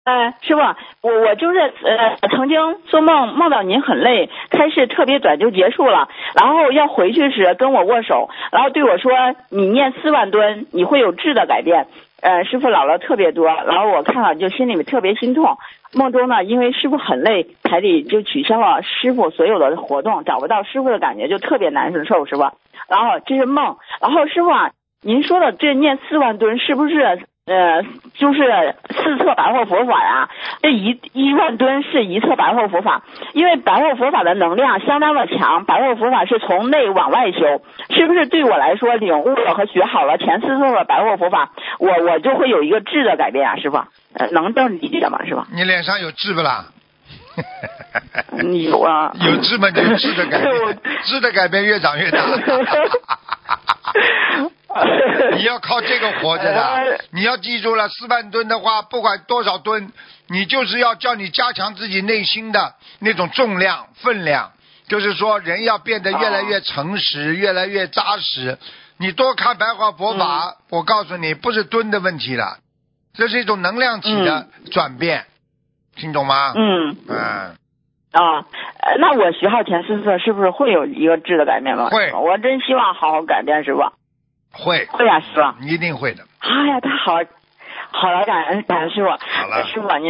师傅，我就是曾经做梦到您很累，开示特别短就结束了，然后要回去时跟我握手，然后对我说你念4万吨你会有质的改变。师傅老了特别多，然后我看了就心里特别心痛。梦中呢，因为师傅很累，台里就取消了师傅所有的活动，找不到师傅的感觉就特别难受，是吧？然后这是梦，然后师傅啊，您说的这念4万吨是不是就是4册白话佛法呀？这1万吨是1册白话佛法，因为白话佛法的能量相当的强，白话佛法是从内往外修，是不是对我来说领悟了和学好了前4册的白话佛法，我就会有一个质的改变啊，师傅？能这么理解吗，师傅？ 你脸上有痣不啦？ 有啊， 有痣吗？就质的改变，质的改变越长越大。你要靠这个活着的，你要记住了，4万吨的话，不管多少吨，你就是要叫你加强自己内心的那种重量分量，就是说人要变得越来越诚实，越来越扎实。你多看白话佛法，我告诉你，不是吨的问题了，这是一种能量体的转变，听懂吗？ 那我学好前4册是不是会有一个质的改变吗？ 会， 我真希望好好改变，师傅。 会啊，师傅， 一定会的。 哎呀，太好了，感恩师傅。 好了， 师傅您